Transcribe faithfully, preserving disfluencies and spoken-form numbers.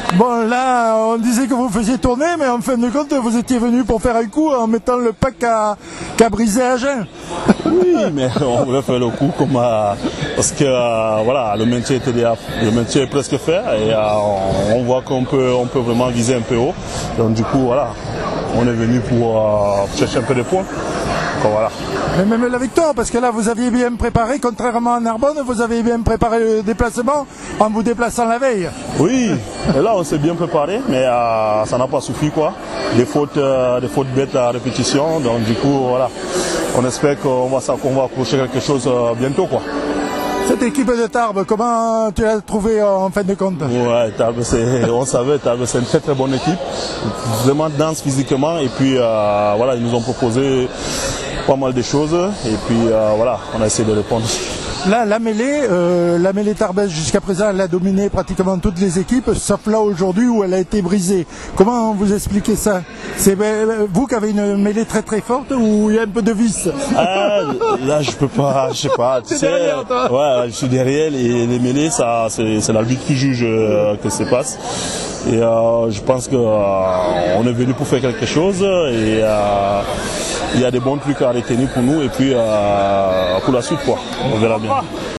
Bon, là, on disait que vous faisiez tourner, mais en fin de compte, vous étiez venu pour faire un coup en mettant le pack à, qu'à briser à Agen. Oui, mais on voulait faire le coup comme euh, parce que euh, voilà, le maintien était déjà, le maintien est presque fait et euh, on, on voit qu'on peut, on peut vraiment viser un peu haut. Donc du coup, voilà, on est venu pour euh, chercher un peu de points. Donc, voilà. Mais même la victoire, parce que là, vous aviez bien préparé, contrairement à Narbonne, vous avez bien préparé le déplacement en vous déplaçant la veille. Oui, et là on s'est bien préparé, mais euh, ça n'a pas suffi quoi. Des fautes, euh, des fautes bêtes à répétition, donc du coup voilà, on espère qu'on va, qu'on va accrocher quelque chose euh, bientôt quoi. Cette équipe de Tarbes, comment tu l'as trouvée en fin de compte? Ouais, Tarbes, on savait, Tarbes c'est une très très bonne équipe, vraiment dense physiquement, et puis euh, voilà, ils nous ont proposé pas mal de choses, et puis euh, voilà, on a essayé de répondre. Là, la mêlée, euh, la mêlée tarbaise jusqu'à présent, elle a dominé pratiquement toutes les équipes, sauf là aujourd'hui où elle a été brisée. Comment vous expliquez ça? C'est vous qui avez une mêlée très très forte ou il y a un peu de vis? Ah, là, je peux pas, je sais pas. Tu sais, derrière, toi. Ouais, je suis derrière et les mêlées, ça, c'est l'arbitre qui juge euh, que ça passe. Et euh, je pense que euh, on est venu pour faire quelque chose et euh, il y a des bons trucs à retenir pour nous et puis euh, pour la suite quoi. On verra bien.